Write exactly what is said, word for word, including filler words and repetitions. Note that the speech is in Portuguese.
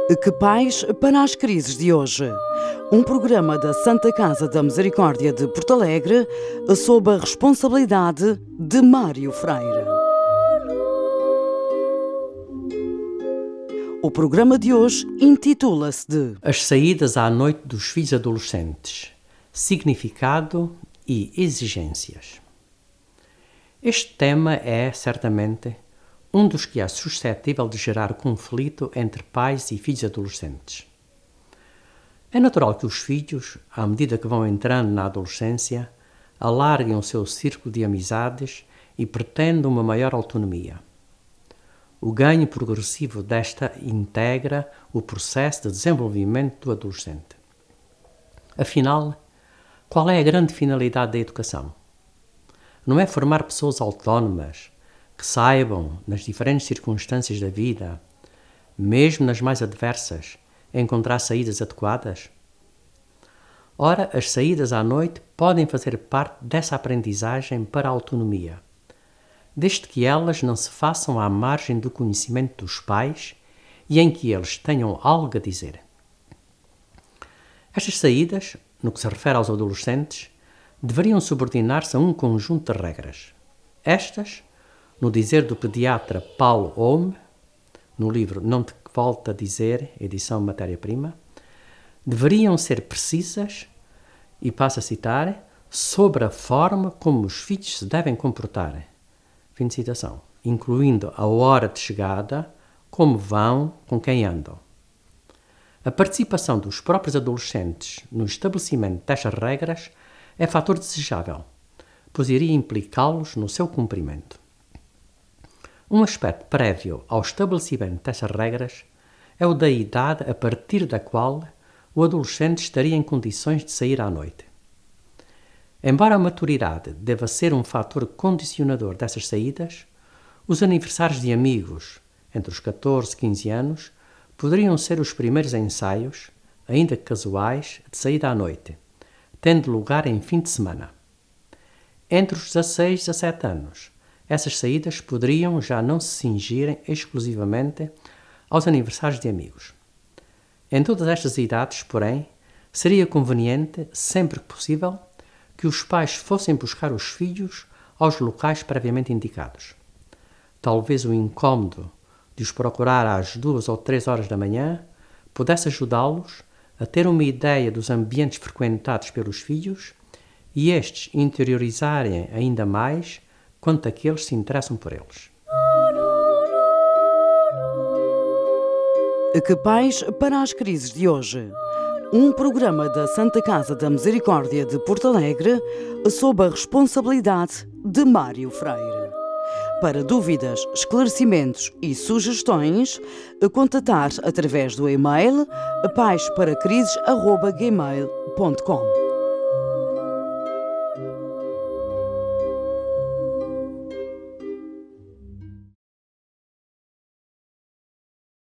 Que Paz para as Crises de Hoje. Um programa da Santa Casa da Misericórdia de Porto Alegre, sob a responsabilidade de Mário Freire. O programa de hoje intitula-se de As saídas à noite dos filhos adolescentes, significado e exigências. Este tema é, certamente, um dos que é suscetível de gerar conflito entre pais e filhos adolescentes. É natural que os filhos, à medida que vão entrando na adolescência, alarguem o seu círculo de amizades e pretendam uma maior autonomia. O ganho progressivo desta integra o processo de desenvolvimento do adolescente. Afinal, qual é a grande finalidade da educação? Não é formar pessoas autónomas, que saibam, nas diferentes circunstâncias da vida, mesmo nas mais adversas, encontrar saídas adequadas? Ora, as saídas à noite podem fazer parte dessa aprendizagem para a autonomia, desde que elas não se façam à margem do conhecimento dos pais e em que eles tenham algo a dizer. Estas saídas, no que se refere aos adolescentes, deveriam subordinar-se a um conjunto de regras. Estas, no dizer do pediatra Paulo Ohm, no livro Não Te Volto a Dizer, edição Matéria-Prima, deveriam ser precisas, e passo a citar, sobre a forma como os filhos se devem comportar. Fim de citação. Incluindo a hora de chegada, como vão, com quem andam. A participação dos próprios adolescentes no estabelecimento destas regras é fator desejável, pois iria implicá-los no seu cumprimento. Um aspecto prévio ao estabelecimento destas regras é o da idade a partir da qual o adolescente estaria em condições de sair à noite. Embora a maturidade deva ser um fator condicionador dessas saídas, os aniversários de amigos, entre os catorze e quinze anos, poderiam ser os primeiros ensaios, ainda que casuais, de saída à noite, tendo lugar em fim de semana. Entre os dezasseis e dezassete anos, essas saídas poderiam já não se cingirem exclusivamente aos aniversários de amigos. Em todas estas idades, porém, seria conveniente, sempre que possível, que os pais fossem buscar os filhos aos locais previamente indicados. Talvez o incômodo de os procurar às duas ou três horas da manhã pudesse ajudá-los a ter uma ideia dos ambientes frequentados pelos filhos e estes interiorizarem ainda mais quanto aqueles se interessam por eles. Que Paz para as Crises de Hoje. Um programa da Santa Casa da Misericórdia de Porto Alegre, sob a responsabilidade de Mário Freire. Para dúvidas, esclarecimentos e sugestões, contatar através do e-mail paz para crises arroba gmail ponto com.